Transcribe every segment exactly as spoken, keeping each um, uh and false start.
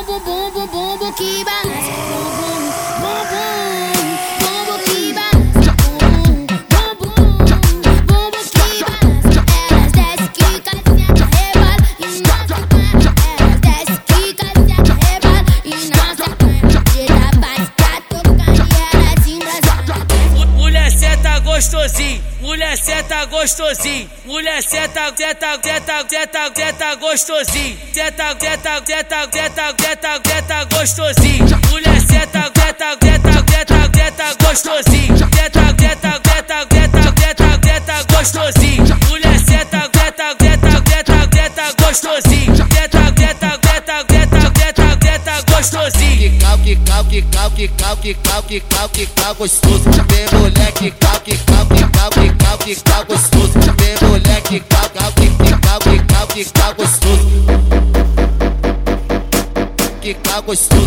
bum bum bum bum bum bum que balança. Bum bum bum bum bum bum que balança. Bum bum bum bum bum que balança. Elas desce, quica, senta, rebola e não sequência. Elas desce, quica, senta, rebola e não sequência. Tira bate, tá tocando e elas embrasando. Mulher senta gostosinho, mulher senta gostosinho, mulher senta, senta, senta, senta, senta gostosinho, senta, senta, senta, senta, senta, senta gostosinho, mulher senta, senta, senta, senta, senta gostosinho, senta, senta, senta, senta, senta, senta gostosinho, mulher senta, senta, senta, senta, senta gostosinho, senta, senta, senta, senta, senta, senta gostosinho. Que cal, que cal, que cal, que cal, que cal, que cal gostoso. Tem mulher que cal, que cal, que cal, que cal, que cal gostoso. Tem mulher que cal, cal, que cal, que cal, que cal gostoso. Que cal gostoso.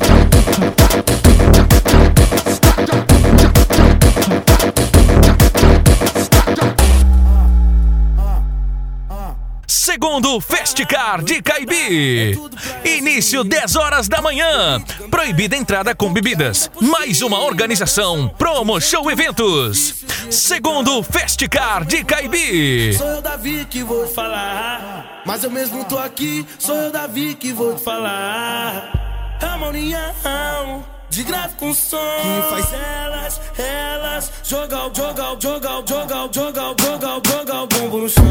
Segundo Festicar de Caibi. Início dez horas da manhã. Proibida entrada com bebidas. Mais uma organização Promo Show Eventos. Segundo Festicar de Caibi. Sou eu, Davi, que vou te falar. Mas eu mesmo tô aqui. Sou eu, Davi, que vou te falar. É uma união de grave com som que faz elas, elas jogar, jogar, jogar, jogar, jogar, jogar, jogar o bumbum no chão.